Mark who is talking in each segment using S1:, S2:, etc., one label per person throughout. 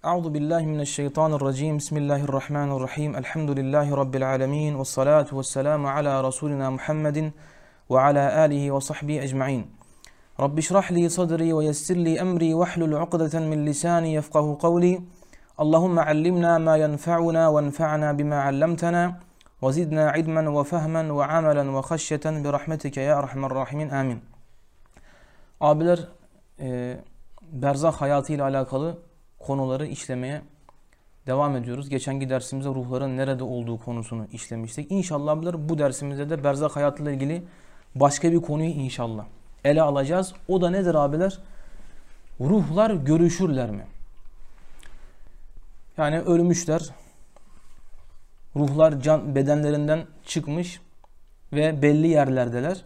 S1: Euzu billahi mineşşeytanirracim. Bismillahirrahmanirrahim. Elhamdülillahi rabbil alamin ve salatu vesselamu ala rasulina Muhammedin ve ala alihi ve sahbihi ecmaîn. Rabbi şrah li sadri ve yessir li emri ve hlul ukdeten min lisani yefkahu kavli. Allahumme allimna ma yenfa'una ve enfa'na bima allamtana ve zidna ilmen ve fehmen ve amelen ve haşyeten bi rahmetike ya erhamer rahimin. Amin. Abiler, berzah hayatıyla alakalı konuları işlemeye devam ediyoruz. Geçenki dersimizde ruhların nerede olduğu konusunu işlemiştik. İnşallah abiler bu dersimizde de berzah hayatıyla ilgili başka bir konuyu inşallah ele alacağız. O da nedir abiler? Ruhlar görüşürler mi? Yani ölmüşler. Ruhlar bedenlerinden çıkmış ve belli yerlerdeler.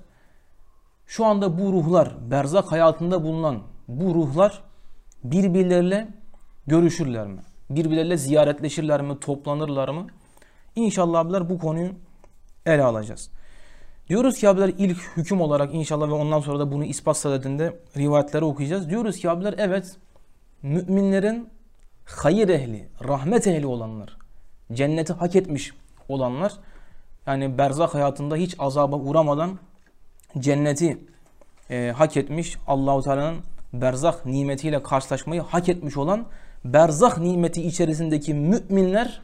S1: Şu anda bu ruhlar, berzah hayatında bulunan bu ruhlar birbirleriyle görüşürler mi? Birbirleriyle ziyaretleşirler mi? Toplanırlar mı? İnşallah abiler bu konuyu ele alacağız. Diyoruz ki abiler ilk hüküm olarak inşallah ve ondan sonra da bunu ispat sadedinde rivayetleri okuyacağız. Diyoruz ki abiler evet, müminlerin hayır ehli, rahmet ehli olanlar, cenneti hak etmiş olanlar, yani berzah hayatında hiç azaba uğramadan cenneti hak etmiş, Allahu Teala'nın berzah nimetiyle karşılaşmayı hak etmiş olan berzah nimeti içerisindeki müminler,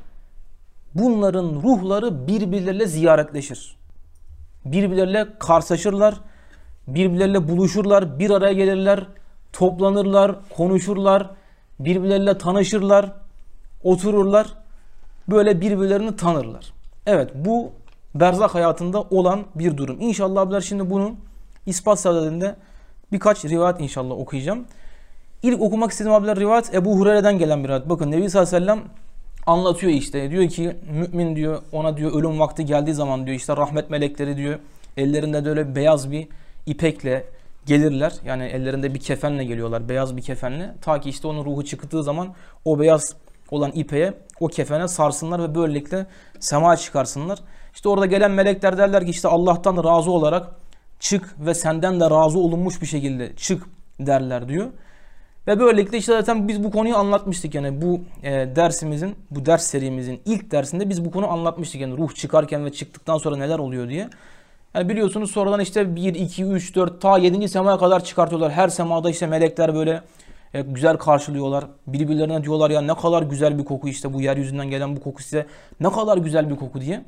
S1: bunların ruhları birbirleriyle ziyaretleşir. Birbirleriyle karşılaşırlar, birbirleriyle buluşurlar, bir araya gelirler, toplanırlar, konuşurlar, birbirleriyle tanışırlar, otururlar, böyle birbirlerini tanırlar. Evet, bu berzah hayatında olan bir durum. İnşallah abiler şimdi bunun ispat sadedinde birkaç rivayet inşallah okuyacağım. İlk okumak istediğim abiler rivayet Ebu Hureyre'den gelen bir rivayet. Bakın Nebi sallallahu aleyhi ve sellem anlatıyor işte. Diyor ki mümin diyor, ona diyor ölüm vakti geldiği zaman diyor işte rahmet melekleri diyor ellerinde de öyle beyaz bir ipekle gelirler. Yani ellerinde bir kefenle geliyorlar, beyaz bir kefenle. Ta ki işte onun ruhu çıktığı zaman o beyaz olan ipeğe, o kefene sarsınlar ve böylelikle semaya çıkarsınlar. İşte orada gelen melekler derler ki işte Allah'tan razı olarak çık ve senden de razı olunmuş bir şekilde çık derler diyor. Ve böylelikle işte zaten biz bu konuyu anlatmıştık. Yani bu dersimizin, bu ders serimizin ilk dersinde biz bu konuyu anlatmıştık. Yani ruh çıkarken ve çıktıktan sonra neler oluyor diye. Yani biliyorsunuz sonradan işte 1, 2, 3, 4 ta 7. semaya kadar çıkartıyorlar. Her semada işte melekler böyle güzel karşılıyorlar. Birbirlerine diyorlar ya ne kadar güzel bir koku, işte bu yeryüzünden gelen bu koku size ne kadar güzel bir koku diye.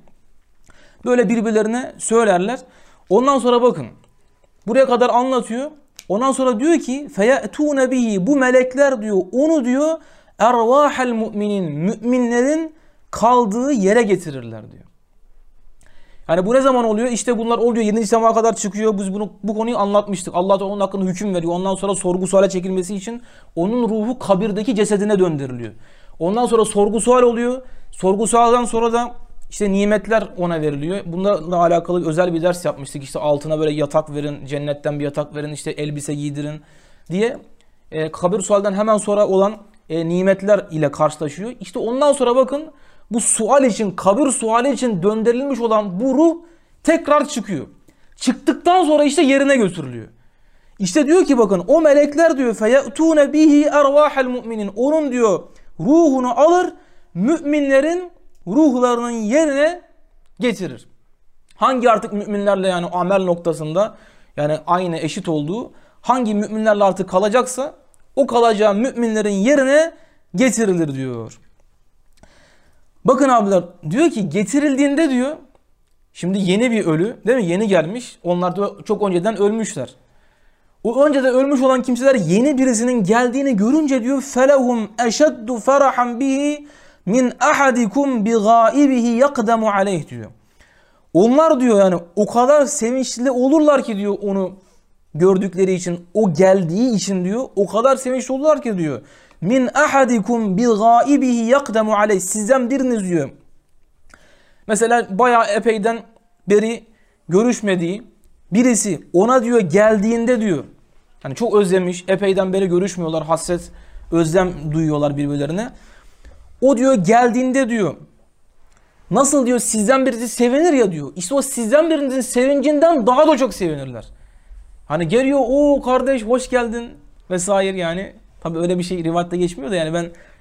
S1: Böyle birbirlerine söylerler. Ondan sonra bakın buraya kadar anlatıyor. Ondan sonra diyor ki feyetûne bihi, bu melekler diyor onu diyor ervâhel müminin, müminlerin kaldığı yere getirirler diyor. Yani bu ne zaman oluyor? İşte bunlar oluyor 7. semaya kadar çıkıyor. Biz bu konuyu anlatmıştık. Allah da onun hakkında hüküm veriyor. Ondan sonra sorgu suale çekilmesi için onun ruhu kabirdeki cesedine döndürülüyor. Ondan sonra sorgu sual oluyor. Sorgu sualden sonra da işte nimetler ona veriliyor. Bunlarla alakalı özel bir ders yapmıştık. İşte altına böyle yatak verin, cennetten bir yatak verin, işte elbise giydirin diye. Kabir sualden hemen sonra olan nimetler ile karşılaşıyor. İşte ondan sonra bakın bu sual için, kabir suali için döndürülmüş olan bu ruh tekrar çıkıyor. Çıktıktan sonra işte yerine götürülüyor. İşte diyor ki bakın o melekler diyor feyetûne bihi ervâhel müminin, onun diyor ruhunu alır, müminlerin ruhlarının yerine getirir. Hangi artık müminlerle, yani amel noktasında yani aynı eşit olduğu hangi müminlerle artık kalacaksa o kalacağı müminlerin yerine getirilir diyor. Bakın abiler diyor ki getirildiğinde diyor, şimdi yeni bir ölü değil mi? Yeni gelmiş. Onlar da çok önceden ölmüşler. O önceden ölmüş olan kimseler yeni birisinin geldiğini görünce diyor felehum eşeddu ferahan bihi min ahadikum bi gaibihi yakdemu aleyh diyor. Onlar diyor yani o kadar sevinçli olurlar ki diyor onu gördükleri için, o geldiği için diyor o kadar sevinçli olurlar ki diyor min ahadikum bi gaibihi yakdemu aleyh, sizden biriniz diyor mesela bayağı epeyden beri görüşmediği birisi ona diyor geldiğinde diyor, hani çok özlemiş, epeyden beri görüşmüyorlar, hasret özlem duyuyorlar birbirlerine. O diyor geldiğinde diyor nasıl diyor sizden birisi sevinir ya diyor, işte o sizden birinizin sevincinden daha da çok sevinirler. Hani geliyor o kardeş hoş geldin vesaire, yani tabi öyle bir şey rivayette geçmiyor da yani ben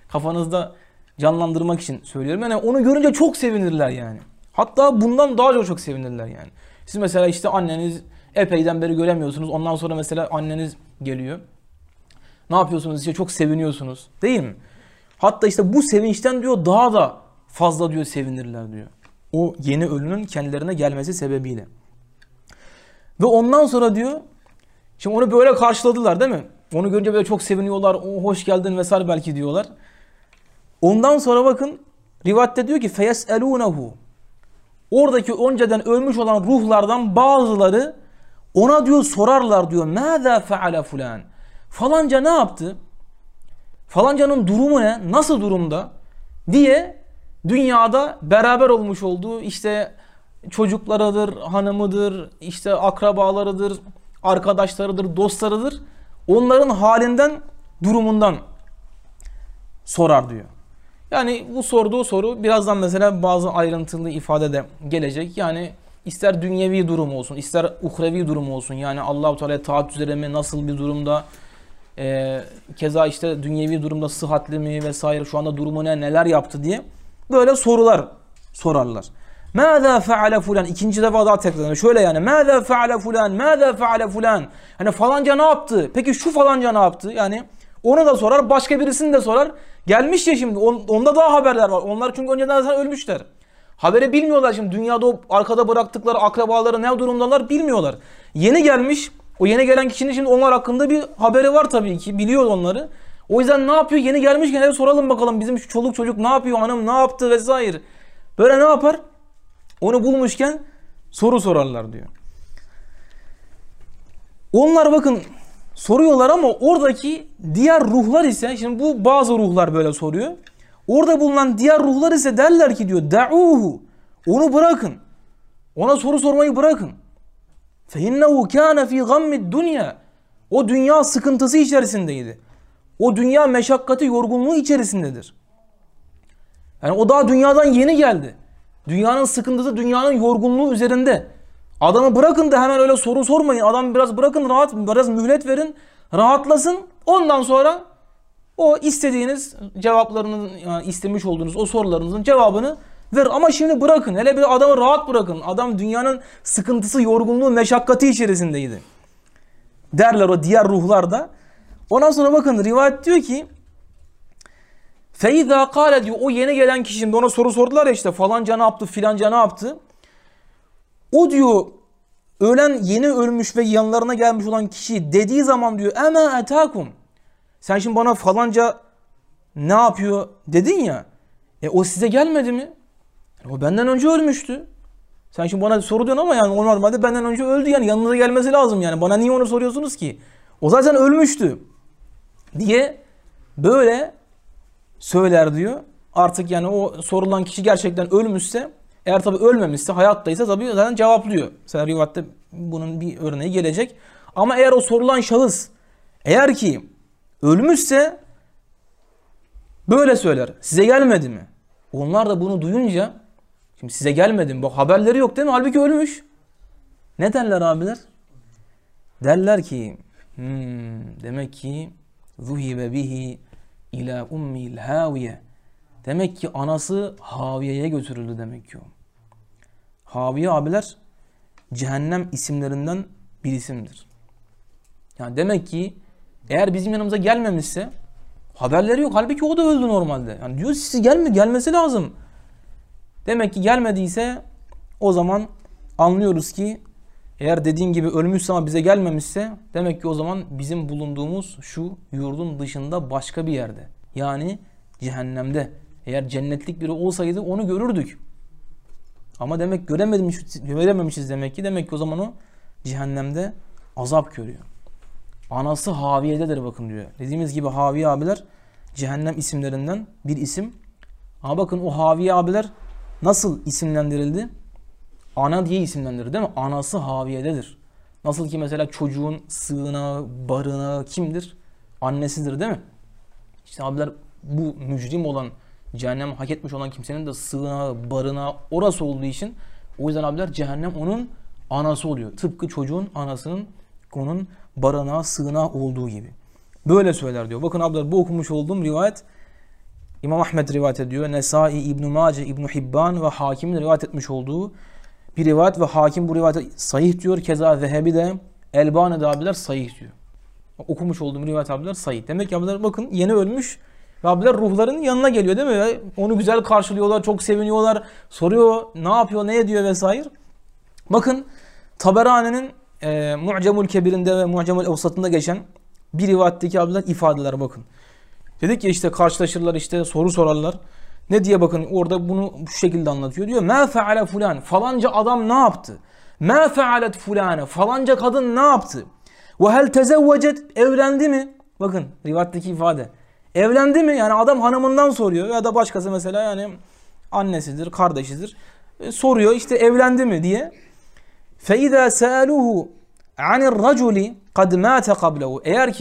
S1: kafanızda canlandırmak için söylüyorum. Yani onu görünce çok sevinirler yani. Hatta bundan daha çok sevinirler yani. Siz mesela işte anneniz epeyden beri göremiyorsunuz. Ondan sonra mesela anneniz geliyor. Ne yapıyorsunuz? İşte çok seviniyorsunuz. Değil mi? Hatta işte bu sevinçten diyor daha da fazla diyor sevinirler diyor. O yeni ölünün kendilerine gelmesi sebebiyle. Ve ondan sonra diyor, şimdi onu böyle karşıladılar değil mi? Onu görünce böyle çok seviniyorlar. O hoş geldin vesaire belki diyorlar. Ondan sonra bakın rivayette diyor ki feyeselunehu. Oradaki önceden ölmüş olan ruhlardan bazıları ona diyor sorarlar diyor. Mâzâ feale fulan. Falanca ne yaptı? Falancanın durumu ne? Nasıl durumda? Diye dünyada beraber olmuş olduğu işte çocuklarıdır, hanımıdır, işte akrabalarıdır, arkadaşlarıdır, dostlarıdır. Onların halinden, durumundan sorar diyor. Yani bu sorduğu soru birazdan mesela bazı ayrıntılı ifade de gelecek. Yani ister dünyevi durum olsun, ister uhrevi durum olsun. Yani Allah-u Teala taat üzere mi, nasıl bir durumda, keza işte dünyevi durumda sıhhatli mi vesaire, şu anda durumu ne, neler yaptı diye böyle sorular sorarlar. Mâzâ feale fulan. İkinci defa daha tekrarlanıyor. Şöyle yani. Mâzâ feale fulan. Mâzâ feale fulan. Hani falanca ne yaptı? Peki şu falanca ne yaptı? Yani onu da sorar. Başka birisini de sorar. Gelmiş ya şimdi. Onda daha haberler var. Onlar çünkü önceden zaten ölmüşler. Haberi bilmiyorlar şimdi. Dünyada o arkada bıraktıkları akrabaları ne durumdalar bilmiyorlar. Yeni gelmiş. O yeni gelen kişinin şimdi onlar hakkında bir haberi var tabii ki. Biliyor onları. O yüzden ne yapıyor? Yeni gelmişken soralım bakalım. Bizim şu çoluk çocuk ne yapıyor? Hanım ne yaptı vesaire. Böyle ne yapar? Onu bulmuşken soru sorarlar diyor. Onlar bakın soruyorlar ama oradaki diğer ruhlar ise, şimdi bu bazı ruhlar böyle soruyor. Orada bulunan diğer ruhlar ise derler ki diyor da'uhu. Onu bırakın. Ona soru sormayı bırakın. فَاِنَّهُ كَانَ ف۪ي غَمِّ الدُّنْيَا. O dünya sıkıntısı içerisindeydi. O dünya meşakkati, yorgunluğu içerisindedir. Yani o daha dünyadan yeni geldi. Dünyanın sıkıntısı, dünyanın yorgunluğu üzerinde. Adamı bırakın da hemen öyle soru sormayın. Adamı biraz bırakın, biraz mühlet verin. Rahatlasın. Ondan sonra o istediğiniz cevaplarını, yani istemiş olduğunuz o sorularınızın cevabını ver. Ama şimdi bırakın. Hele bir adamı rahat bırakın. Adam dünyanın sıkıntısı, yorgunluğu, meşakkati içerisindeydi. Derler o diğer ruhlar da. Ondan sonra bakın rivayet diyor ki فَاِذَا قَالَ diyor, o yeni gelen kişi, şimdi ona soru sordular ya işte falanca ne yaptı, filanca ne yaptı. O diyor ölen, yeni ölmüş ve yanlarına gelmiş olan kişi dediği zaman diyor اَمَا اَتَاكُمْ. Sen şimdi bana falanca ne yapıyor dedin ya. O size gelmedi mi? O benden önce ölmüştü. Sen şimdi bana soru diyorsun ama yani o normalde benden önce öldü, yani yanınıza gelmesi lazım yani. Bana niye onu soruyorsunuz ki? O zaten ölmüştü. Diye böyle söyler diyor. Artık yani o sorulan kişi gerçekten ölmüşse, eğer tabi ölmemişse, hayattaysa tabi zaten cevaplıyor. Mesela rivayette bunun bir örneği gelecek. Ama eğer o sorulan şahıs eğer ki ölmüşse böyle söyler. Size gelmedi mi? Onlar da bunu duyunca, şimdi size gelmedi mi? Bak haberleri yok değil mi? Halbuki ölmüş. Ne derler abiler? Derler ki demek ki zuhibe bihi ila ummil haviye. Demek ki anası Haviye'ye götürüldü demek ki o. Haviye abiler cehennem isimlerinden bir isimdir. Yani demek ki eğer bizim yanımıza gelmemişse, haberleri yok. Halbuki o da öldü normalde. Yani diyor siz gelmesi lazım. Demek ki gelmediyse o zaman anlıyoruz ki eğer dediğin gibi ölmüşse ama bize gelmemişse, demek ki o zaman bizim bulunduğumuz şu yurdun dışında başka bir yerde. Yani cehennemde. Eğer cennetlik biri olsaydı onu görürdük. Ama demek görememişiz demek ki. Demek ki o zaman o cehennemde azap görüyor. Anası Haviye'dedir bakın diyor. Dediğimiz gibi Haviye abiler cehennem isimlerinden bir isim. Ama bakın o Haviye abiler nasıl isimlendirildi? Ana diye isimlendirildi değil mi? Anası Haviye'dedir. Nasıl ki mesela çocuğun sığınağı, barınağı kimdir? Annesidir değil mi? İşte abiler bu mücrim olan, cehennem hak etmiş olan kimsenin de sığınağı, barınağı orası olduğu için o yüzden abiler cehennem onun anası oluyor. Tıpkı çocuğun anasının onun barınağı, sığınağı olduğu gibi. Böyle söyler diyor. Bakın abiler bu okumuş olduğum rivayet İmam Ahmed rivayet ediyor. Nesai, İbn-i Mace, İbn-i Hibban ve Hakim'in rivayet etmiş olduğu bir rivayet ve Hakim bu rivayete sahih diyor. Keza Zehebi de, Elbani de abiler sahih diyor. Okumuş olduğum rivayet abiler sahih. Demek ki abiler bakın yeni ölmüş ve abiler ruhların yanına geliyor değil mi? Onu güzel karşılıyorlar, çok seviniyorlar. Soruyor ne yapıyor, ne ediyor vesaire. Bakın Taberani'nin Mu'cemul Kebir'inde ve Mu'cemul Evsat'ında geçen bir rivayetteki abiler ifadeler bakın. Dedik ya işte karşılaşırlar, işte soru sorarlar. Ne diye bakın orada bunu şu şekilde anlatıyor. Diyor ma feale fulan, falanca adam ne yaptı? Ma fealet fulane, falanca kadın ne yaptı? Ve hel tezevvecet, evlendi mi? Bakın rivayetteki ifade. Evlendi mi? Yani adam hanımından soruyor ya da başkası mesela yani annesidir, kardeşidir. Soruyor işte evlendi mi diye. Fe izâ sâluhu anir raculi kad mâte qablehu.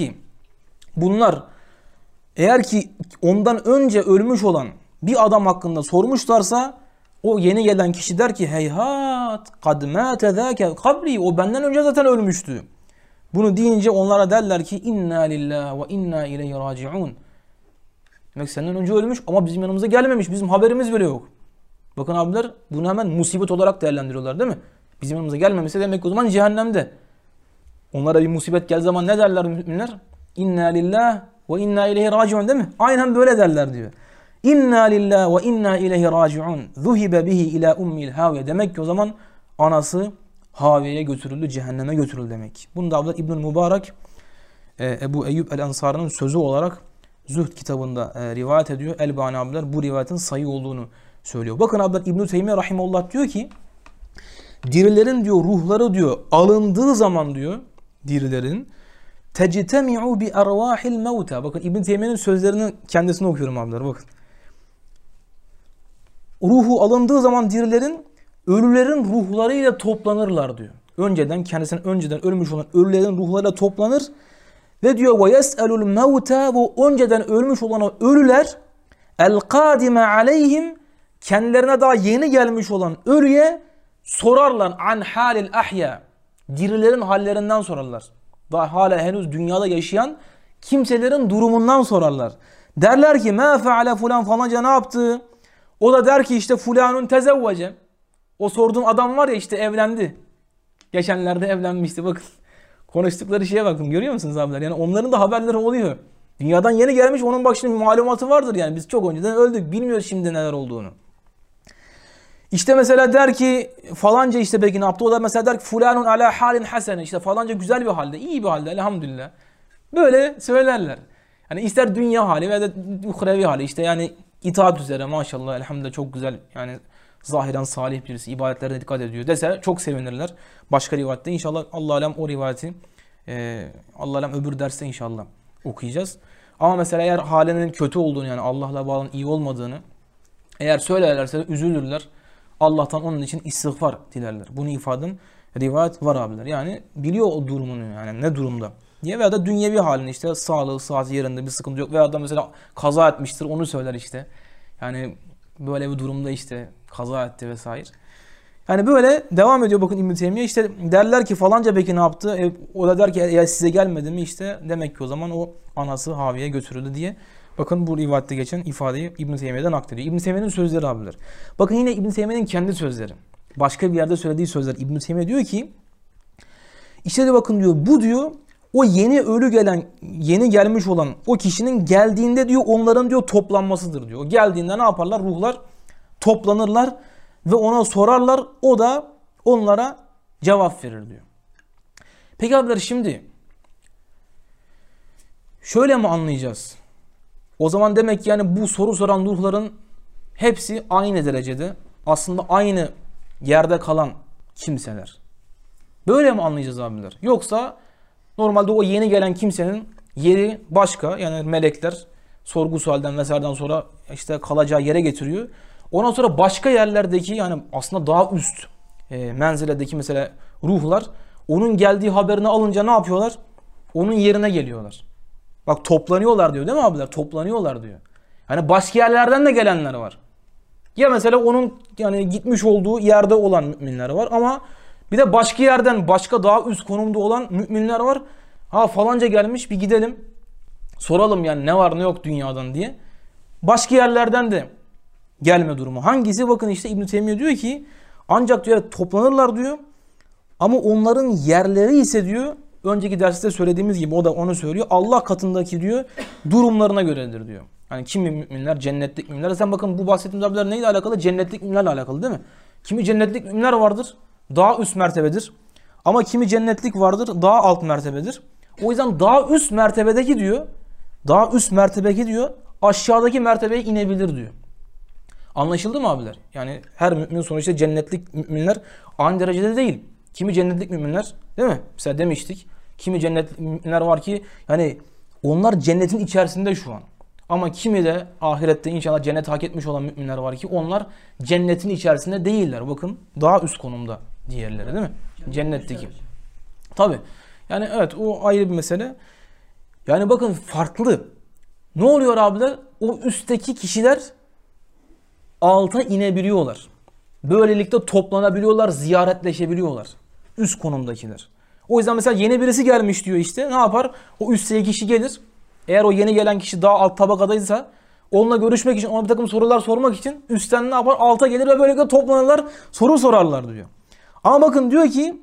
S1: Eğer ki ondan önce ölmüş olan bir adam hakkında sormuşlarsa o yeni gelen kişi der ki heyhat kad mâte zâke qabli, o benden önce zaten ölmüştü. Bunu deyince onlara derler ki inna lillahi ve inna ileyhi raciun. Demek senden önce ölmüş ama bizim yanımıza gelmemiş. Bizim haberimiz bile yok. Bakın abiler bunu hemen musibet olarak değerlendiriyorlar değil mi? Bizim yanımıza gelmemişse demek ki o zaman cehennemde. Onlara bir musibet geldiği zaman ne derler müminler? İnna lillahi ve inna ileyhi raciun değil mi? Aynen böyle derler diyor. İnna lillahi ve inna ileyhi raciun. Zuhibe bihi ila ummil haviye. Demek ki o zaman anası Haviye'ye götürüldü, cehenneme götürüldü demek. Bunu da abiler İbnül Mübarek Ebu Eyyub el-Ensari'nin sözü olarak Zühd kitabında rivayet ediyor. Elbani abiler bu rivayetin sayı olduğunu söylüyor. Bakın abiler İbn-i Teymiye rahimehullah diyor ki dirilerin diyor ruhları diyor alındığı zaman diyor dirilerin tectemi'u bi ervahil mevta. Bakın İbn Teymiye'nin sözlerini kendisine okuyorum abiler bakın. Ruhu alındığı zaman dirilerin ölülerin ruhlarıyla toplanırlar diyor. Önceden ölmüş olan ölülerin ruhlarıyla toplanır ve diyor ve yes'elul mevta, bu önceden ölmüş olan o ölüler el kadime aleyhim, kendilerine daha yeni gelmiş olan ölüye sorarlar an halil ahya, dirilerin hallerinden sorarlar. Daha hala henüz dünyada yaşayan kimselerin durumundan sorarlar. Derler ki ma feale fulan, falanca ne yaptı? O da der ki işte fulanun tezevvece. O sorduğum adam var ya işte evlendi. Geçenlerde evlenmişti bakın. Konuştukları şeye bakın, görüyor musunuz abiler? Yani onların da haberleri oluyor. Dünyadan yeni gelmiş, onun bak şimdi malumatı vardır yani. Biz çok önceden öldük, bilmiyoruz şimdi neler olduğunu. İşte mesela der ki falanca işte belki ne yaptı? O da mesela der ki fulanun ala halin hasene, işte falanca güzel bir halde, iyi bir halde elhamdülillah. Böyle söylerler. Yani ister dünya hali veya da uhrevi hali, işte yani itaat üzere maşallah elhamdülillah çok güzel, yani zahiren salih birisi, ibadetlerine dikkat ediyor dese çok sevinirler. Başka rivayette inşallah Allah alem o rivayeti Allah alem öbür derste inşallah okuyacağız. Ama mesela eğer halinin kötü olduğunu, yani Allah'la bağlının iyi olmadığını eğer söylerlerse üzülürler. Allah'tan onun için istiğfar dilerler. Bunu ifaden rivayet var abiler. Yani biliyor o durumunu, yani ne durumda diye, veya da dünyevi halini, işte sağlığı sıhhati yerinde bir sıkıntı yok, veya da mesela kaza etmiştir onu söyler işte. Yani böyle bir durumda işte kaza etti vesaire. Yani böyle devam ediyor bakın İbn Teymiye, işte derler ki falanca peki ne yaptı? O da der ki ya size gelmedi mi, işte demek ki o zaman o anası Haviye'ye götürüldü diye. Bakın bu rivayette geçen ifadeyi İbn Teymiye'den naklediyor. İbn Teymiye'nin sözleri abiler. Bakın yine İbn Teymiye'nin kendi sözleri. Başka bir yerde söylediği sözler. İbn Teymiye diyor ki işte de bakın diyor bu diyor o yeni gelmiş olan o kişinin geldiğinde diyor onların diyor toplanmasıdır diyor. O geldiğinde ne yaparlar? Ruhlar toplanırlar ve ona sorarlar. O da onlara cevap verir diyor. Peki abiler şimdi şöyle mi anlayacağız? O zaman demek ki yani bu soru soran ruhların hepsi aynı derecede aslında aynı yerde kalan kimseler. Böyle mi anlayacağız abiler? Yoksa normalde o yeni gelen kimsenin yeri başka, yani melekler sorgu sualden vesaireden sonra işte kalacağı yere getiriyor. Ondan sonra başka yerlerdeki, yani aslında daha üst menziledeki mesela ruhlar onun geldiği haberini alınca ne yapıyorlar? Onun yerine geliyorlar. Bak toplanıyorlar diyor değil mi abiler? Toplanıyorlar diyor. Yani başka yerlerden de gelenler var. Ya mesela onun yani gitmiş olduğu yerde olan müminler var ama bir de başka yerden, başka daha üst konumda olan müminler var. Ha falanca gelmiş, bir gidelim soralım yani ne var ne yok dünyadan diye. başka yerlerden de gelme durumu. Hangisi? Bakın işte İbn Teymiye diyor ki ancak diyor toplanırlar diyor. Ama onların yerleri ise diyor, önceki derste söylediğimiz gibi o da onu söylüyor. Allah katındaki diyor durumlarına göredir diyor. Yani kimi müminler, cennetlik müminler. Sen bakın bu bahsettiğimiz abiler neyle alakalı? Cennetlik müminlerle alakalı değil mi? Kimi cennetlik müminler vardır, daha üst mertebedir. Ama kimi cennetlik vardır, daha alt mertebedir. O yüzden daha üst mertebedeki diyor, daha üst mertebedeki diyor, aşağıdaki mertebeye inebilir diyor. Anlaşıldı mı abiler? Yani her mümin sonuçta cennetlik müminler aynı derecede değil. Kimi cennetlik müminler, değil mi? Mesela demiştik. Kimi cennetlik müminler var ki yani onlar cennetin içerisinde şu an. Ama kimi de ahirette inşallah cennet hak etmiş olan müminler var ki onlar cennetin içerisinde değiller. Bakın daha üst konumda diğerleri, değil mi? Cennetteki. Tabii. Yani evet o ayrı bir mesele. Yani bakın farklı. Ne oluyor abiler? O üstteki kişiler alta inebiliyorlar. Böylelikle toplanabiliyorlar, ziyaretleşebiliyorlar. Üst konumdakiler. O yüzden mesela yeni birisi gelmiş diyor işte. Ne yapar? O üstteki kişi gelir. Eğer o yeni gelen kişi daha alt tabakadaysa onunla görüşmek için, ona bir takım sorular sormak için üstten ne yapar? Alta gelir ve böylelikle toplanırlar, soru sorarlar diyor. Ama bakın diyor ki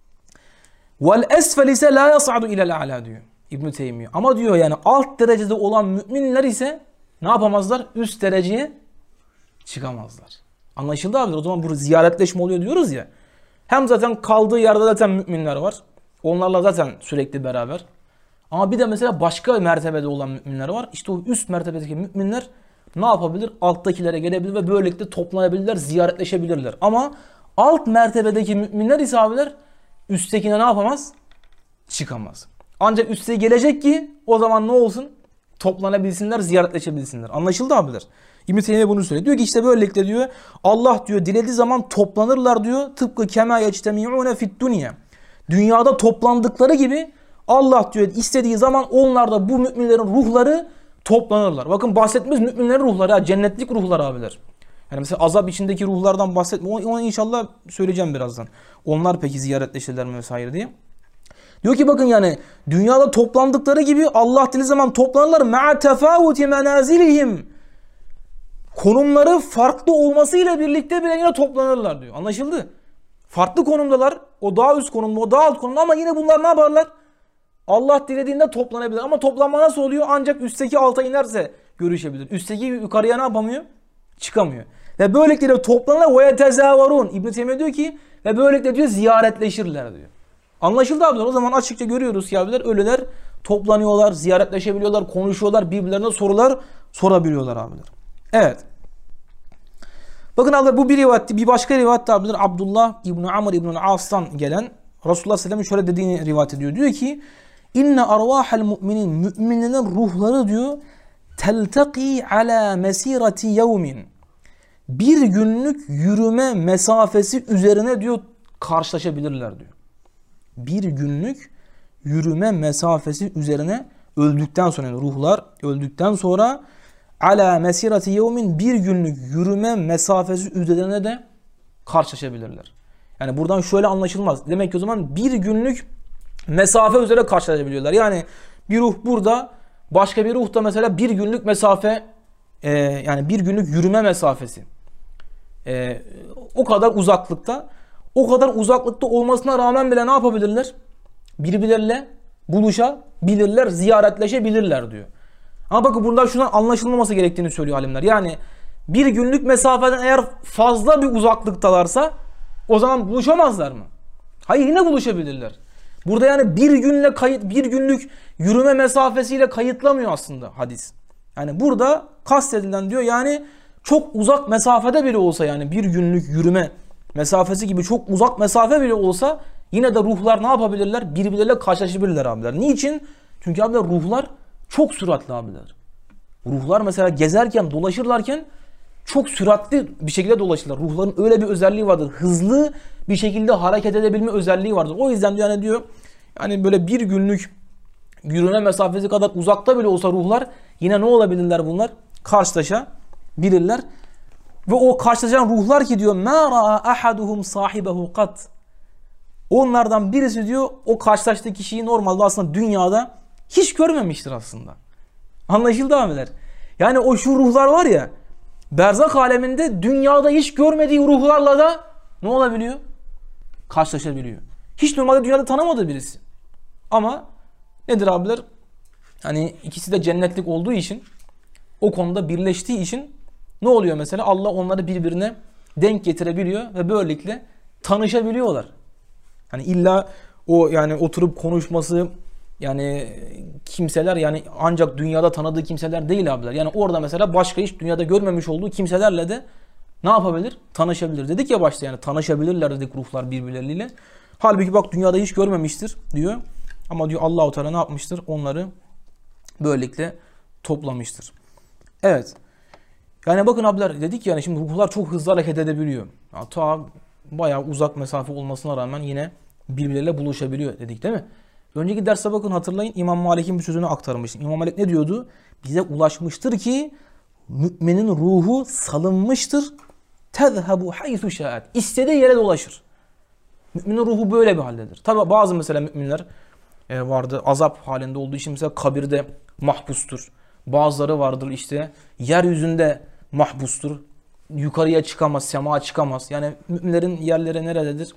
S1: vel esfel ise la yas'adu ila'l a'la diyor İbn Teymiye. Ama diyor yani alt derecede olan müminler ise ne yapamazlar? Üst dereceye çıkamazlar. Anlaşıldı abi? O zaman bu ziyaretleşme oluyor diyoruz ya. Hem zaten kaldığı yerde zaten müminler var. Onlarla zaten sürekli beraber. Ama bir de mesela başka mertebede olan müminler var. İşte o üst mertebedeki müminler ne yapabilir? Alttakilere gelebilir ve böylelikle toplanabilirler, ziyaretleşebilirler. Ama alt mertebedeki müminler ise abiler üsttekine ne yapamaz? Çıkamaz. Ancak üstteki gelecek ki o zaman ne olsun? Toplanabilsinler, ziyaretleşebilsinler. Anlaşıldı abiler? İbn Teymiye bunu söylüyor. Diyor ki işte böylelikle diyor Allah diyor dilediği zaman toplanırlar diyor. Tıpkı kema yectemi'une fid dunya. Dünyada toplandıkları gibi Allah diyor istediği zaman onlarda bu müminlerin ruhları toplanırlar. Bakın bahsettiğimiz müminlerin ruhları, cennetlik ruhlar abiler. Yani mesela azap içindeki ruhlardan bahsetmiyor. Onu inşallah söyleyeceğim birazdan. Onlar peki ziyaretleşirler mi vesaire diye. Diyor ki bakın yani dünyada toplandıkları gibi Allah dilediği zaman toplanırlar. Ma'a tefavuti menazilihim. Konumları farklı olmasıyla birlikte bile yine toplanırlar diyor. Anlaşıldı? Farklı konumdalar. O daha üst konumda, o daha alt konumda ama yine bunlar ne yaparlar? Allah dilediğinde toplanabilir. Ama toplanma nasıl oluyor? Ancak üstteki alta inerse görüşebilir. Üstteki yukarıya ne yapamıyor? Çıkamıyor. Ve böylelikle toplanırlar ve yetezavarun. İbn Teymiye diyor ki ve böylelikle diyor ziyaretleşirler diyor. Anlaşıldı abiler. O zaman açıkça görüyoruz ki abiler ölüler toplanıyorlar, ziyaretleşebiliyorlar, konuşuyorlar, birbirlerine sorular sorabiliyorlar abiler. Evet. Bakın abiler bu bir rivayet, bir başka rivayet abiler Abdullah İbn Amr İbn As'tan gelen Resulullah Sellem'in şöyle dediğini rivayet ediyor. Diyor ki inne arvahal müminin, müminlerin ruhları diyor teltaki ala mesirati yevmin. Bir günlük yürüme mesafesi üzerine diyor karşılaşabilirler diyor. Bir günlük yürüme mesafesi üzerine öldükten sonra yani ruhlar öldükten sonra ala mesirati yevmin bir günlük yürüme mesafesi üzerine de karşılaşabilirler. Yani buradan şöyle anlaşılmaz. Demek ki o zaman bir günlük mesafe üzere karşılaşabiliyorlar. Yani bir ruh burada, başka bir ruh da mesela bir günlük mesafe, yani bir günlük yürüme mesafesi. O kadar uzaklıkta. O kadar uzaklıkta olmasına rağmen bile ne yapabilirler? Birbirleriyle buluşabilirler, ziyaretleşebilirler diyor. Ama bakın burada şundan anlaşılmaması gerektiğini söylüyor alimler. Yani bir günlük mesafeden eğer fazla bir uzaklıktalarsa o zaman buluşamazlar mı? Hayır, yine buluşabilirler. Burada yani bir günlük yürüme mesafesiyle kayıtlamıyor aslında hadis. Yani burada kastedilen diyor yani çok uzak mesafede bile olsa yani bir günlük yürüme mesafesi gibi çok uzak mesafe bile olsa yine de ruhlar ne yapabilirler? Birbirleriyle karşılaşabilirler abiler. Niçin? Çünkü abiler ruhlar çok süratli abiler. Ruhlar mesela gezerken, dolaşırlarken çok süratli bir şekilde dolaşırlar. Ruhların öyle bir özelliği vardır. Hızlı bir şekilde hareket edebilme özelliği vardır. O yüzden yani diyor yani böyle bir günlük yürüme mesafesi kadar uzakta bile olsa ruhlar yine ne olabilirler bunlar? Karşılaşabilirler. Ve o karşılaşan ruhlar ki diyor مَا رَأَ أَحَدُهُمْ صَاحِبَهُ قَطْ onlardan birisi diyor o karşılaştığı kişiyi normalde aslında dünyada hiç görmemiştir aslında. Anlaşıldı abiler. Yani o şu ruhlar var ya, berzak aleminde dünyada hiç görmediği ruhlarla da ne olabiliyor? Karşılaşabiliyor. Hiç normalde dünyada tanımadığı birisi. Ama nedir abiler? Hani ikisi de cennetlik olduğu için, o konuda birleştiği için ne oluyor mesela? Allah onları birbirine denk getirebiliyor ve böylelikle tanışabiliyorlar. Hani illa o yani oturup konuşması, yani kimseler, yani ancak dünyada tanıdığı kimseler değil abiler. Yani orada mesela başka hiç dünyada görmemiş olduğu kimselerle de ne yapabilir? Tanışabilir. Dedik ya başta, yani tanışabilirler dedik ruhlar birbirleriyle. Halbuki bak dünyada hiç görmemiştir diyor. Ama diyor Allahu Teala ne yapmıştır? Onları böylelikle toplamıştır. Evet. Yani bakın abiler, dedik yani şimdi ruhlar çok hızlı hareket edebiliyor. Ya, ta bayağı uzak mesafe olmasına rağmen yine birbirleriyle buluşabiliyor dedik değil mi? Önceki derste bakın hatırlayın, İmam Malik'in bir sözünü aktarmıştım. İmam Malik ne diyordu? Bize ulaşmıştır ki müminin ruhu salınmıştır. Tezhebu haythu şaat. İstediği yere dolaşır. Müminin ruhu böyle bir haldedir. Tabi bazı mesela müminler vardı, azap halinde olduğu için mesela kabirde mahpustur. Bazıları vardır işte yeryüzünde mahpustur. Yukarıya çıkamaz, semaya çıkamaz. Yani müminlerin yerleri nerededir?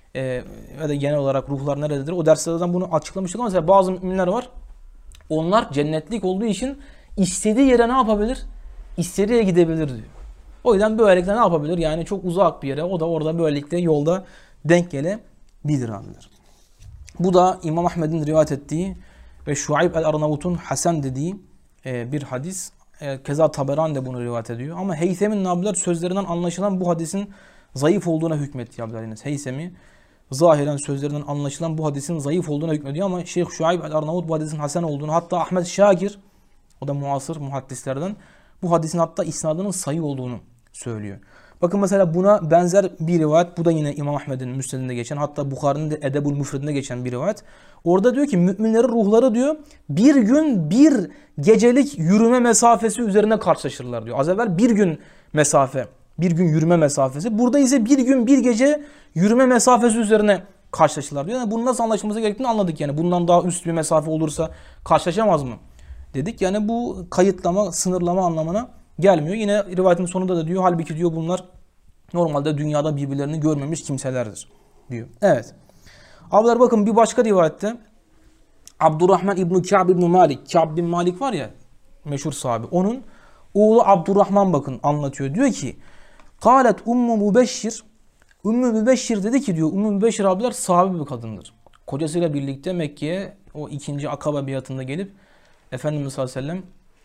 S1: Ve de genel olarak ruhlar nerededir? O derslerden bunu açıklamıştık ama mesela bazı müminler var. Onlar cennetlik olduğu için istediği yere ne yapabilir? İstediği yere gidebilir diyor. O yüzden böylelikle ne yapabilir? Yani çok uzak bir yere, o da orada böylelikle yolda denk gelebilir abiler. Bu da İmam Ahmed'in rivayet ettiği ve Şuayb el-Arnavut'un Hasan dediği bir hadis. Keza Taberani de bunu rivayet ediyor. Ama Heysem'in abiler sözlerinden anlaşılan bu hadisin zayıf olduğuna hükmetti abiler. Heysemi zahiren sözlerinden anlaşılan bu hadisin zayıf olduğuna hükmediyor ama Şeyh Şuayb el-Arnavut bu hadisin Hasan olduğunu, hatta Ahmet Şakir, o da muasır muhaddislerden, bu hadisin hatta isnadının sahih olduğunu söylüyor. Bakın mesela buna benzer bir rivayet, bu da yine İmam Ahmed'in Müsned'inde geçen, hatta Bukhari'nin de Edebul Müfred'inde geçen bir rivayet. Orada diyor ki müminlerin ruhları diyor bir gün bir gecelik yürüme mesafesi üzerine karşılaşırlar diyor. Az evvel bir gün mesafe, bir gün yürüme mesafesi. Burada ise bir gün bir gece yürüme mesafesi üzerine karşılaşırlar diyor. Yani bunun nasıl anlaşılması gerektiğini anladık yani. Bundan daha üst bir mesafe olursa karşılaşamaz mı dedik. Yani bu kayıtlama, sınırlama anlamına gelmiyor. Yine rivayetin sonunda da diyor halbuki diyor bunlar normalde dünyada birbirlerini görmemiş kimselerdir diyor. Evet. Abiler bakın bir başka rivayette Abdurrahman İbn-i Ka'b İbn-i Malik. Ka'b bin Malik var ya, meşhur sahabe. Onun oğlu Abdurrahman bakın anlatıyor. Diyor ki Kâlet Ummu Mübeşşir. Ümmü Mübeşşir dedi ki diyor, Ümmü Mübeşşir abiler sahabe bir kadındır. Kocasıyla birlikte Mekke'ye o ikinci Akabe biatında gelip Efendimiz sallallahu aleyhi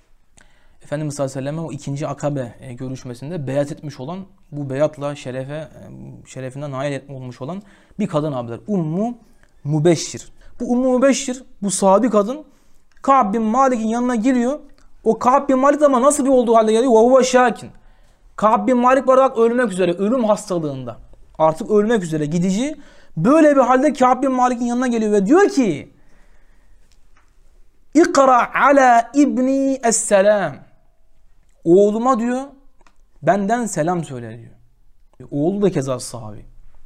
S1: ve sellem'e o ikinci Akabe görüşmesinde beyat etmiş olan, bu beyatla şerefine nail olmuş olan bir kadın abiler. Ummu Mübeşşir. Bu Ummu Mübeşşir, bu sahabi kadın Ka'b bin Malik'in yanına giriyor. O Ka'b bin Malik ama nasıl bir olduğu halde geliyor? وَهُوَ şakin. Ka'b bin Malik olarak ölmek üzere, ölüm hastalığında. Artık ölmek üzere, gidici. Böyle bir halde Ka'b bin Malik'in yanına geliyor ve diyor ki İkra ala ibni es-selam. Oğluma diyor benden selam söyle diyor. Oğlu da keza sahabi.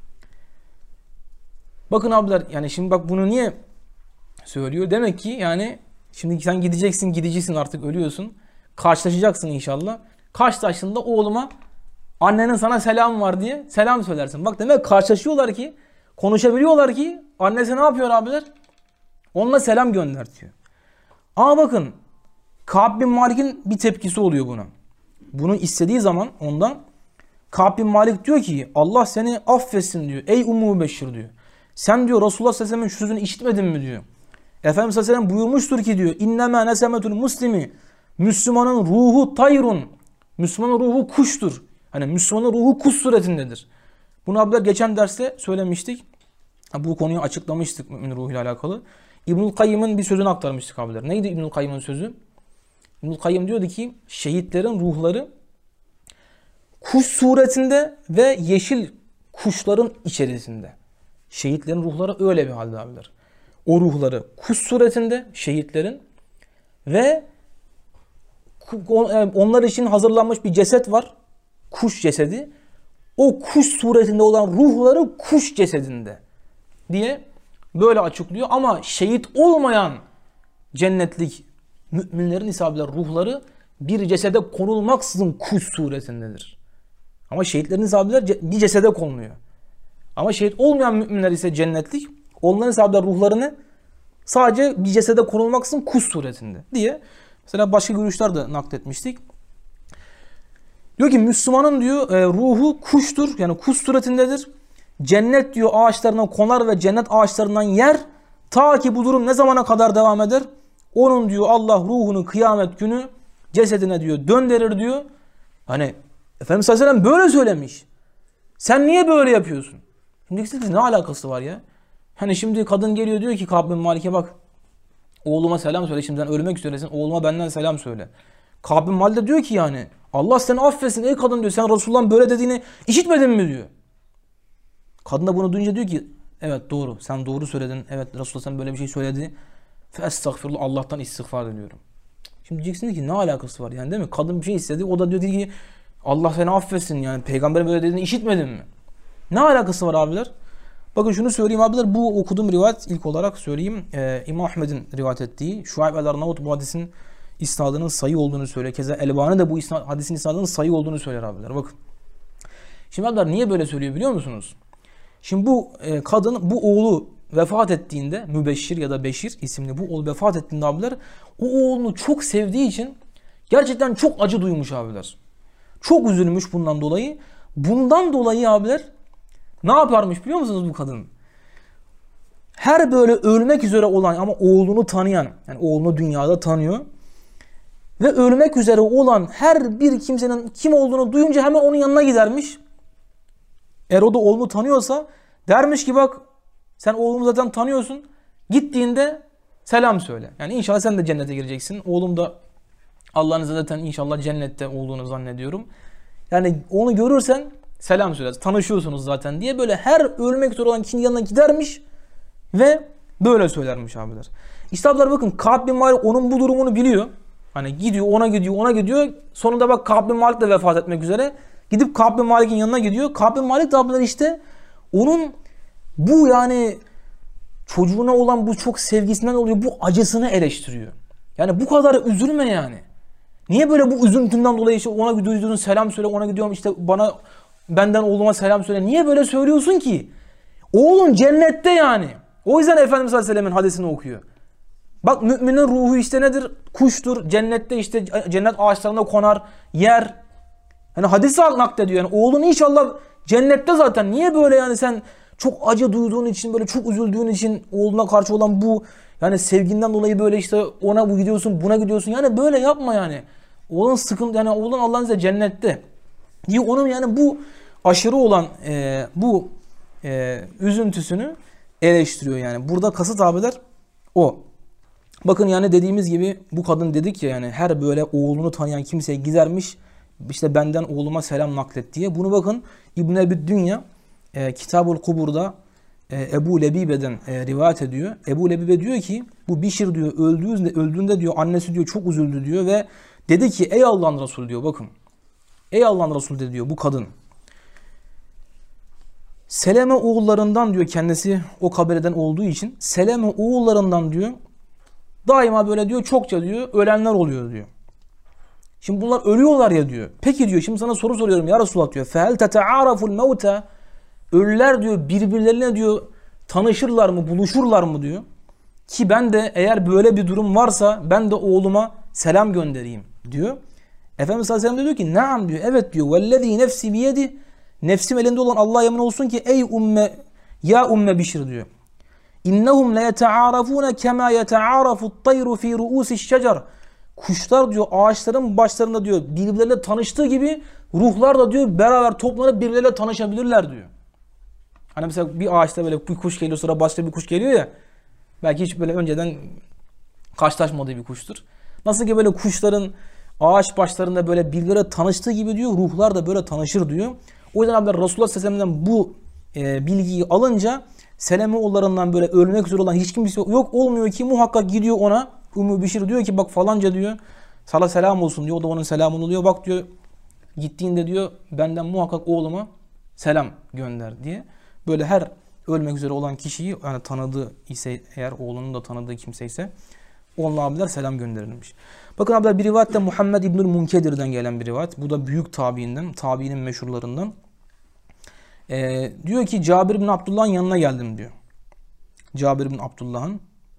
S1: Bakın abiler, yani şimdi bak bunu niye söylüyor? Demek ki yani şimdi sen gideceksin, gidicisin, artık ölüyorsun. Karşılaşacaksın inşallah. Karşılaştığında oğluma annenin sana selam var diye selam söylersin. Bak demek karşılaşıyorlar ki, konuşabiliyorlar ki annesi ne yapıyor abiler? Onunla selam göndertiyor. Ama bakın Ka'b bin Malik'in bir tepkisi oluyor buna. Bunu istediği zaman ondan Ka'b bin Malik diyor ki Allah seni affetsin diyor. Ey Ummu Mübeşşir diyor. Sen diyor Resulullah sallallahu aleyhi ve sellem'in şu sözünü işitmedin mi diyor. Efendimiz sallallahu aleyhi ve sellem buyurmuştur ki diyor İnnemâ nesemetul muslimi. Müslümanın ruhu tayrun. Müslümanın ruhu kuştur. Hani Müslümanın ruhu kuş suretindedir. Bunu abiler geçen derste söylemiştik. Bu konuyu açıklamıştık mümin ruhuyla alakalı. İbnül Kayyım'ın bir sözünü aktarmıştık abiler. Neydi İbnül Kayyım'ın sözü? İbnül Kayyım diyordu ki şehitlerin ruhları kuş suretinde ve yeşil kuşların içerisinde. Şehitlerin ruhları öyle bir halde abiler. O ruhları kuş suretinde şehitlerin ve onlar için hazırlanmış bir ceset var. Kuş cesedi. O kuş suretinde olan ruhları kuş cesedinde diye böyle açıklıyor. Ama şehit olmayan cennetlik müminlerin ise abiler ruhları bir cesede konulmaksızın kuş suretindedir. Ama şehitlerin abiler bir cesede konuluyor. Ama şehit olmayan müminler ise cennetlik. Onların abiler ruhlarını sadece bir cesede konulmaksızın kuş suretinde diye. Mesela başka görüşler de nakletmiştik. Diyor ki Müslümanın diyor ruhu kuştur. Yani kuş suretindedir. Cennet diyor ağaçlarına konar ve cennet ağaçlarından yer. Ta ki bu durum ne zamana kadar devam eder? Onun diyor Allah ruhunu kıyamet günü cesedine diyor döndürür diyor. Hani Efendimiz sallallahu aleyhi ve sellem böyle söylemiş. Sen niye böyle yapıyorsun? Şimdi ne alakası var ya? Hani şimdi kadın geliyor diyor ki Ka'b bin Malik'e bak. Oğluma selam söyle. Şimdi sen ölmek üzeresin. Oğluma benden selam söyle. Ka'b bin Malik de diyor ki yani Allah seni affetsin ey kadın diyor. Sen Resulullah'ın böyle dediğini işitmedin mi diyor. Kadın da bunu duyunca diyor ki evet doğru. Sen doğru söyledin. Evet Resulullah sen böyle bir şey söyledi. Estağfirullah Allah'tan istiğfar diliyorum. Şimdi diyeceksin ki ne alakası var yani değil mi? Kadın bir şey istedi. O da diyor ki Allah seni affetsin yani. Peygamberin böyle dediğini işitmedin mi? Ne alakası var abiler? Bakın şunu söyleyeyim abiler. Bu okuduğum rivayet ilk olarak söyleyeyim. İmam Ahmed'in rivayet ettiği Şuayb el-Arnavut bu hadisin isnadının sayı olduğunu söylüyor. Keza Elbani de bu hadisin isnadının sayı olduğunu söyler abiler. Bakın. Şimdi abiler niye böyle söylüyor biliyor musunuz? Şimdi bu kadın bu oğlu vefat ettiğinde Mübeşşir ya da Beşir isimli bu oğlu vefat ettiğinde abiler o oğlunu çok sevdiği için gerçekten çok acı duymuş abiler. Çok üzülmüş bundan dolayı. Bundan dolayı abiler ne yaparmış biliyor musunuz bu kadın? Her böyle ölmek üzere olan ama oğlunu tanıyan, yani oğlunu dünyada tanıyor ve ölmek üzere olan her bir kimsenin kim olduğunu duyunca hemen onun yanına gidermiş. Eğer o da oğlunu tanıyorsa dermiş ki bak sen oğlumu zaten tanıyorsun. Gittiğinde selam söyle. Yani inşallah sen de cennete gireceksin. Oğlum da Allah'ın zaten inşallah cennette olduğunu zannediyorum. Yani onu görürsen selam söyle. Tanışıyorsunuz zaten diye böyle her ölmek üzere olan kişinin yanına gidermiş ve böyle söylermiş abiler. İşte abiler bakın Ka'b bin Malik onun bu durumunu biliyor. Hani gidiyor ona gidiyor. Sonunda bak Ka'b bin Malik de vefat etmek üzere. Gidip Ka'b bin Malik'in yanına gidiyor. Ka'b bin Malik de abiler işte onun bu yani çocuğuna olan bu çok sevgisinden oluyor. Bu acısını eleştiriyor. Yani bu kadar üzülme yani. Niye böyle bu üzüntünden dolayı işte ona gidiyorsun selam söyle, ona gidiyorum işte benden oğluma selam söyle. Niye böyle söylüyorsun ki? Oğlun cennette yani. O yüzden Efendimiz sallallahu aleyhi ve sellem'in hadisini okuyor. Bak müminin ruhu işte nedir? Kuştur. Cennette işte cennet ağaçlarında konar, yer. Hani hadis naklediyor. Yani oğlun inşallah cennette zaten. Niye böyle yani sen çok acı duyduğun için böyle çok üzüldüğün için oğluna karşı olan bu yani sevginden dolayı böyle işte ona bu gidiyorsun buna gidiyorsun. Yani böyle yapma yani. Oğlun sıkıntı yani oğlun Allah'ın izniyle cennette. Diye onun yani bu aşırı olan bu üzüntüsünü eleştiriyor yani. Burada kasıt abiler o. Bakın yani dediğimiz gibi bu kadın dedik ya yani her böyle oğlunu tanıyan kimseye gidermiş. İşte benden oğluma selam naklet diye. Bunu bakın İbn Ebi Dünya Kitab-ül Kubur'da Ebu Lebibe'den rivayet ediyor. Ebu Lebibe diyor ki bu Bişir diyor öldüğünde diyor annesi diyor çok üzüldü diyor ve dedi ki ey Allah'ın Resulü diyor bakın. Ey Allah'ın Resulü de diyor bu kadın. Seleme oğullarından diyor kendisi o kabileden olduğu için Seleme oğullarından diyor daima böyle diyor çokça diyor ölenler oluyor diyor. Şimdi bunlar ölüyorlar ya diyor. Peki diyor şimdi sana soru soruyorum ya Resulullah diyor. Fehel tete'araful mevte ölüler diyor birbirlerine diyor tanışırlar mı buluşurlar mı diyor. Ki ben de eğer böyle bir durum varsa ben de oğluma selam göndereyim diyor. Efendimiz sallallahu aleyhi ve sellem diyor ki naam diyor evet diyor. Vellezî nefsi biyedi nefsim elinde olan Allah'a yemin olsun ki ey ya umme Bişir diyor. İnnehum le yete'arafûne kemâ yete'arafut tayru fî ruûsi'ş-şecer. Kuşlar diyor ağaçların başlarında diyor birbirleriyle tanıştığı gibi ruhlar da diyor beraber toplanıp birbirleriyle tanışabilirler diyor. Hani mesela bir ağaçta böyle bir kuş geliyor sonra başka bir kuş geliyor ya belki hiç böyle önceden karşılaşmadığı bir kuştur. Nasıl ki böyle kuşların ağaç başlarında böyle birbirleriyle tanıştığı gibi diyor ruhlar da böyle tanışır diyor. O yüzden abi Resulullah sallallahu aleyhi ve sellem'den bu bilgiyi alınca Seleme oğullarından böyle ölmek üzere olan hiç kimse yok olmuyor ki muhakkak gidiyor ona Ümmü Bişir diyor ki bak falanca diyor sana selam olsun diyor. O da onun selamını oluyor. Bak diyor gittiğinde diyor benden muhakkak oğluma selam gönder diye. Böyle her ölmek üzere olan kişiyi yani tanıdığı ise eğer oğlunun da tanıdığı kimse ise onunla abiler selam gönderilmiş. Bakın abiler bir rivayette Muhammed İbnül Munkedir'den gelen bir rivayet. Bu da büyük tabiinden, tabiinin meşhurlarından. Diyor ki Cabir bin Abdullah'ın yanına geldim diyor. Cabir bin Abdullah'ın.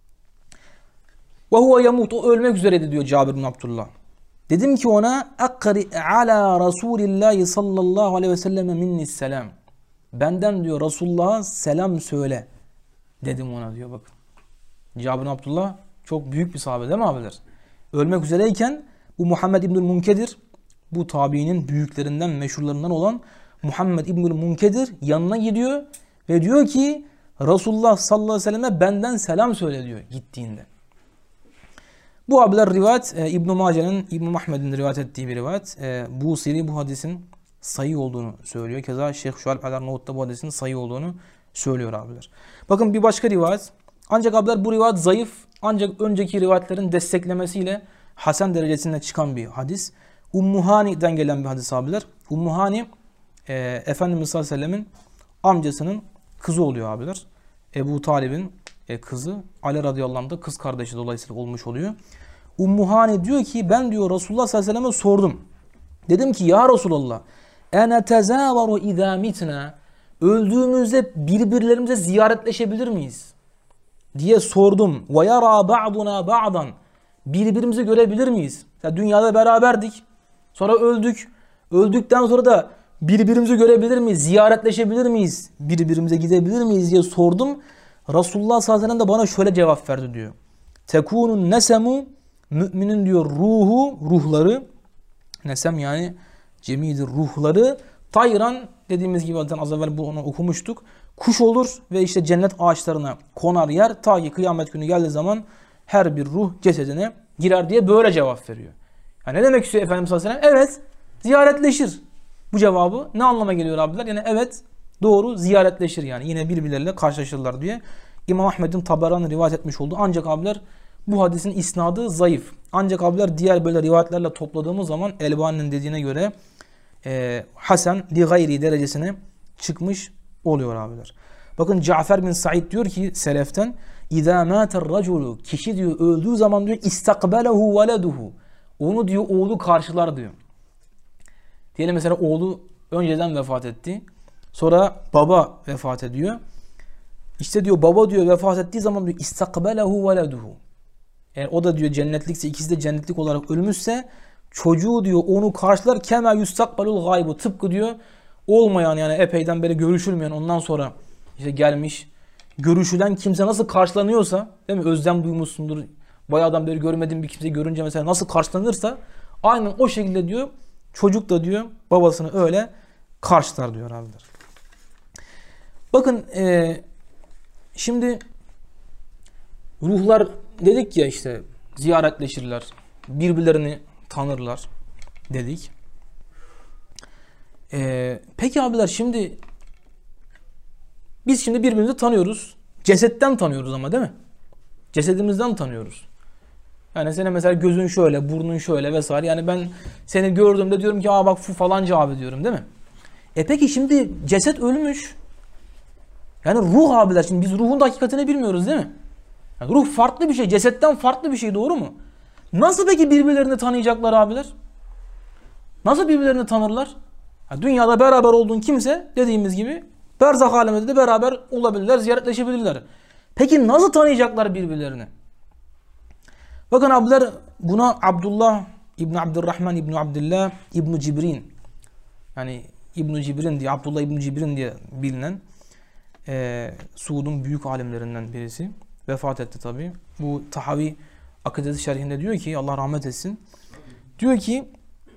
S1: Ve huve yamut. O ölmek üzereydi diyor Cabir bin Abdullah. Dedim ki ona akri ala Resulillahi sallallahu aleyhi ve selleme minnis selam. Benden diyor Resulullah'a selam söyle. Dedim ona diyor bakın. Cabir bin Abdullah çok büyük bir sahabe değil mi abiler? Ölmek üzereyken bu Muhammed İbnül Munkedir, bu tabiinin büyüklerinden, meşhurlarından olan Muhammed İbnül Munkedir yanına gidiyor ve diyor ki Resulullah sallallahu aleyhi ve selleme benden selam söyle diyor gittiğinde. Bu abiler rivayet İbn-i Mace'nin, İbn-i Mahmed'in rivayet ettiği bir rivayet. Busiri bu hadisin sahih olduğunu söylüyor. Keza Şeyh Şuayb el-Arnavut da bu hadisin sahih olduğunu söylüyor abiler. Bakın bir başka rivayet. Ancak abiler bu rivayet zayıf. Ancak önceki rivayetlerin desteklemesiyle hasen derecesinde çıkan bir hadis. Ummu Hani'den gelen bir hadis abiler. Ummu Hani Efendimiz sallallahu aleyhi ve sellemin amcasının kızı oluyor abiler. Ebu Talib'in kızı. Ali radıyallahu anh da kız kardeşi dolayısıyla olmuş oluyor. Ummu Hani diyor ki ben diyor Resulullah sallallahu aleyhi ve sellem'e sordum. Dedim ki ya Resulallah ene tezavaru izâ mitna öldüğümüzde birbirlerimize ziyaretleşebilir miyiz? Diye sordum. Ve yara ba'duna ba'dan birbirimizi görebilir miyiz? Yani dünyada beraberdik. Sonra öldük. Öldükten sonra da birbirimizi görebilir miyiz? Ziyaretleşebilir miyiz? Birbirimize gidebilir miyiz diye sordum. Resulullah sallallahu aleyhi ve sellem de bana şöyle cevap verdi diyor. Tekunun nesemu müminin diyor ruhları nesem yani cemidir ruhları tayran dediğimiz gibi zaten az evvel bunu okumuştuk. Kuş olur ve işte cennet ağaçlarına konar yer ta ki kıyamet günü geldiği zaman her bir ruh cesedine girer diye böyle cevap veriyor. Yani ne demek istiyor Efendimiz sallallahu aleyhi ve sellem? Evet ziyaretleşir. Bu cevabı ne anlama geliyor abiler? Yani evet doğru ziyaretleşir yani yine birbirleriyle karşılaşırlar diye İmam Ahmed'in Taberani rivayet etmiş olduğu ancak abiler bu hadisin isnadı zayıf. Ancak abiler diğer böyle rivayetlerle topladığımız zaman Elbani'nin dediğine göre Hasan li gayri derecesine çıkmış oluyor abiler. Bakın Cafer bin Said diyor ki seleften İzâ mâter raculu kişi diyor öldüğü zaman diyor istakbelehu veleduhu onu diyor oğlu karşılar diyor. Diyelim mesela oğlu önceden vefat etti. Sonra baba vefat ediyor. İşte diyor baba diyor vefat ettiği zaman diyor istakbelehu veleduhu. Eğer o da diyor cennetlikse ikisi de cennetlik olarak ölmüşse çocuğu diyor onu karşılar kema yustakbalul gaybu tıpkı diyor olmayan yani epeyden beri görüşülmeyen ondan sonra işte gelmiş görüşülen kimse nasıl karşılanıyorsa değil mi? Özlem duymuşsundur. Bayağıdan beri görmediğin bir kimseyi görünce mesela nasıl karşılanırsa aynen o şekilde diyor çocuk da diyor babasını öyle karşılar diyor abiler. Bakın şimdi ruhlar dedik ya işte ziyaretleşirler, birbirlerini tanırlar dedik. Peki abiler şimdi biz şimdi birbirimizi tanıyoruz. Cesetten tanıyoruz ama değil mi? Cesedimizden tanıyoruz. Yani senin mesela gözün şöyle, burnun şöyle vesaire. Yani ben seni gördüğümde diyorum ki aa bak şu falanca abi diyorum değil mi? Peki şimdi ceset ölmüş. Yani ruh abiler şimdi biz ruhun da hakikatini bilmiyoruz değil mi? Yani ruh farklı bir şey. Cesetten farklı bir şey doğru mu? Nasıl peki birbirlerini tanıyacaklar abiler? Nasıl birbirlerini tanırlar? Yani dünyada beraber olduğun kimse dediğimiz gibi berzah aleminde de beraber olabilirler, ziyaretleşebilirler. Peki nasıl tanıyacaklar birbirlerini? Bakın abiler buna Abdullah İbn Abdurrahman İbn Abdullah İbn Cibrin yani İbn Cibrin diye Abdullah İbn Cibrin diye bilinen Suud'un büyük alimlerinden birisi. Vefat etti tabi. Bu Tahavi Akidesi şerhinde diyor ki Allah rahmet etsin. Diyor ki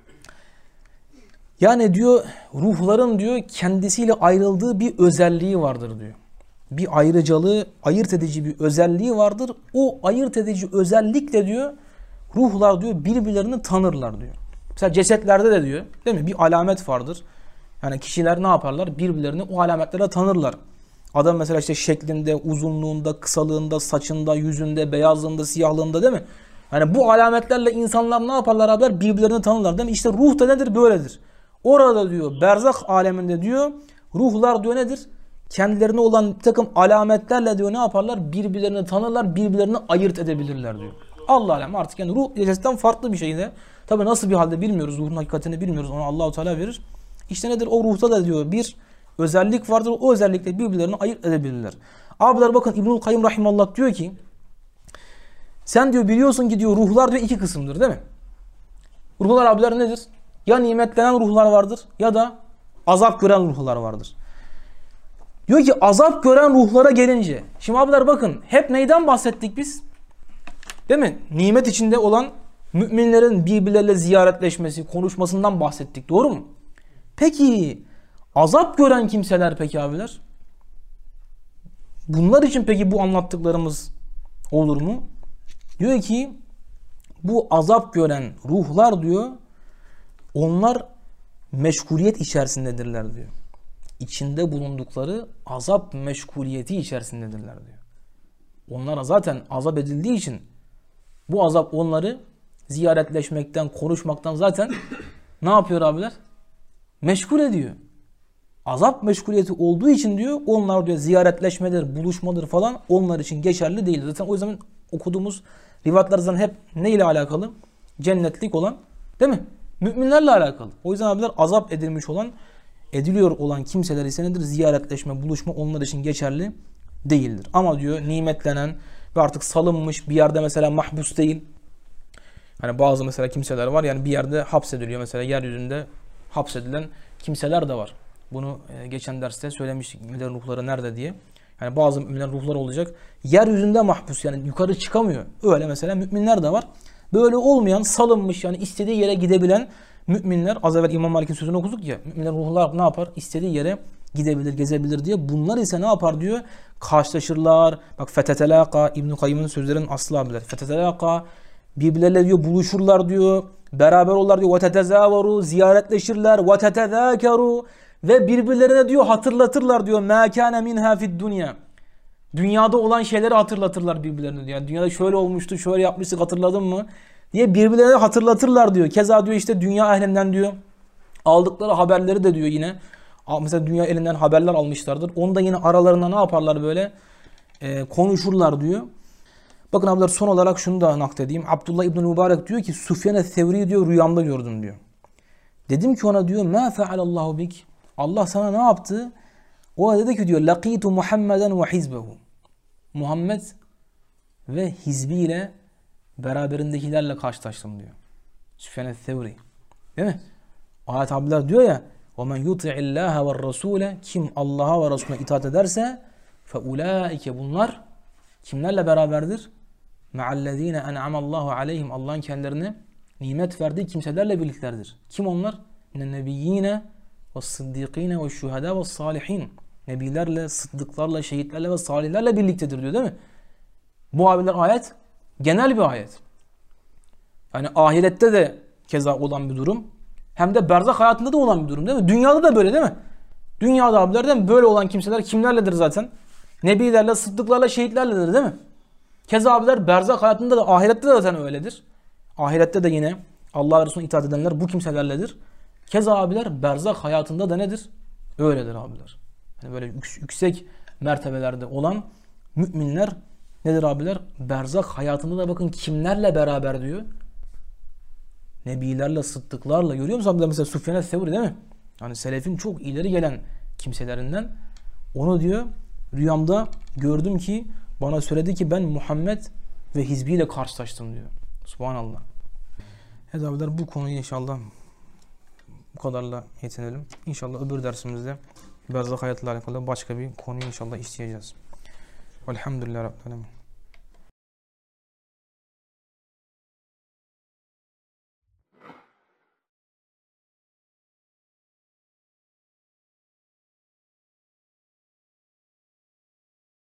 S1: yani diyor ruhların diyor kendisiyle ayrıldığı bir özelliği vardır diyor. Bir ayrıcalığı, ayırt edici bir özelliği vardır. O ayırt edici özellikle diyor ruhlar diyor birbirlerini tanırlar diyor. Mesela cesetlerde de diyor değil mi? Bir alamet vardır. Yani kişiler ne yaparlar? Birbirlerini o alametlerle tanırlar. Adam mesela işte şeklinde, uzunluğunda, kısalığında, saçında, yüzünde, beyazlığında, siyahlığında değil mi? Yani bu alametlerle insanlar ne yaparlar abiler? Birbirlerini tanırlar değil mi? İşte ruh da nedir? Böyledir. Orada diyor berzak aleminde diyor ruhlar diyor nedir? Kendilerine olan bir takım alametlerle diyor ne yaparlar? Birbirlerini tanırlar, birbirlerini ayırt edebilirler diyor. Allah alem artık yani ruh cesetten farklı bir şey de. Tabi nasıl bir halde bilmiyoruz. Ruhun hakikatini bilmiyoruz. Onu Allahu Teala verir. İşte nedir? O ruhta da diyor bir özellik vardır. O özellikle birbirlerini ayırt edebilirler. Abiler bakın İbnül Kayyum Rahimallah diyor ki sen diyor biliyorsun ki diyor ruhlar diyor iki kısımdır değil mi? Ruhlar abiler nedir? Ya nimetlenen ruhlar vardır ya da azap gören ruhlar vardır. Diyor ki azap gören ruhlara gelince. Şimdi abiler bakın hep neyden bahsettik biz? Değil mi? Nimet içinde olan müminlerin birbirleriyle ziyaretleşmesi, konuşmasından bahsettik. Doğru mu? Peki azap gören kimseler peki abiler? Bunlar için peki bu anlattıklarımız olur mu? Diyor ki bu azap gören ruhlar diyor onlar meşguliyet içerisindedirler diyor. İçinde bulundukları azap meşguliyeti içerisindedirler diyor. Onlara zaten azap edildiği için bu azap onları ziyaretleşmekten, konuşmaktan zaten ne yapıyor abiler? Meşgul ediyor. Azap meşguliyeti olduğu için diyor onlar diyor ziyaretleşmedir, buluşmadır falan onlar için geçerli değil. Zaten o yüzden okuduğumuz rivayetlerden hep ne ile alakalı? Cennetlik olan değil mi? Müminlerle alakalı. O yüzden abiler azap edilmiş olan, ediliyor olan kimseler ise nedir? Ziyaretleşme, buluşma onlar için geçerli değildir. Ama diyor nimetlenen ve artık salınmış bir yerde mesela mahpus değil. Hani bazı mesela kimseler var yani bir yerde hapsediliyor. Mesela yeryüzünde hapsedilen kimseler de var. Bunu geçen derste söylemiştik. Müminlerin ruhları nerede diye. Yani bazı müminlerin ruhları olacak. Yeryüzünde mahpus yani yukarı çıkamıyor. Öyle mesela müminler de var. Böyle olmayan salınmış yani istediği yere gidebilen müminler. Az evvel İmam Malik'in sözünü okuduk ya. Müminlerin ruhlar ne yapar? İstediği yere gidebilir, gezebilir diye. Bunlar ise ne yapar diyor? Karşılaşırlar. Bak fetetelaka İbn-i Kayyım'ın sözlerinin aslı abiler. Fetetelaka birbirleriyle diyor buluşurlar diyor. Beraber olurlar diyor. وَتَتَزَاوَرُوا ziyaretleşirler. وَتَتَذَاكَرُوا ve birbirlerine diyor hatırlatırlar diyor. مَا كَانَ مِنْهَا فِي الدُّنْيَا dünyada olan şeyleri hatırlatırlar birbirlerine diyor. Yani dünyada şöyle olmuştu, şöyle yapmıştık hatırladın mı? Diye birbirlerine hatırlatırlar diyor. Keza diyor işte dünya ehlinden diyor aldıkları haberleri de diyor yine. Mesela dünya elinden haberler almışlardır. Onu da yine aralarında ne yaparlar böyle? Konuşurlar diyor. Bakın abiler son olarak şunu da nakledeyim. Abdullah İbn Mübarek diyor ki Süfyan Sevri diyor rüyamda gördüm diyor. Dedim ki ona diyor ma fealallahu bik? Allah sana ne yaptı? O dedi ki diyor laqitu Muhammeden ve hizbehu. Muhammed ve hizbiyle beraberindekilerle karşılaştım diyor. Süfyan Sevri. Değil mi? Ayet abiler diyor ya وَمَنْ يُطِعِ اللّٰهَ وَالرَّسُولَ kim Allah'a ve Resulüne itaat ederse فَاُولَٰئِكَ bunlar kimlerle beraberdir? مَعَ الَّذ۪ينَ اَنْعَمَ اللّٰهُ عَلَيْهِمْ Allah'ın kendilerine nimet verdiği kimselerle birliklerdir. Kim onlar? مِنَ النَّبِيِّينَ وَالصِّدِّقِينَ وَالشُّهَدَى وَالصَّالِحِينَ Nebilerle, sıddıklarla, şehitlerle ve salihlerle birliktedir diyor değil mi? Bu abiler ayet genel bir ayet. Yani ahirette de keza olan bir durum. Hem de berzak hayatında da olan bir durum değil mi? Dünyada da böyle değil mi? Dünyada abilerden böyle olan kimseler kimlerledir zaten? Nebilerle, sıddıklarla, şehitlerledir değil mi? Keza abiler berzak hayatında da ahirette de zaten öyledir. Ahirette de yine Allah ve Resulüne itaat edenler bu kimselerledir. Keza abiler berzak hayatında da nedir? Öyledir abiler. Yani böyle yüksek mertebelerde olan müminler nedir abiler? Berzak hayatında da bakın kimlerle beraber diyor? Nebilerle, sıddıklarla. Görüyor musun abiler? Mesela Süfyan Sevri değil mi? Yani selefin çok ileri gelen kimselerinden. Onu diyor rüyamda gördüm ki bana söyledi ki ben Muhammed ve hizbiyle karşılaştım diyor. Subhanallah. Evet abiler bu konuyu inşallah bu kadarla yetinelim. İnşallah öbür dersimizde berzak hayatla alakalı başka bir konuyu inşallah işleyeceğiz. Velhamdülillah Rabbil Alemin.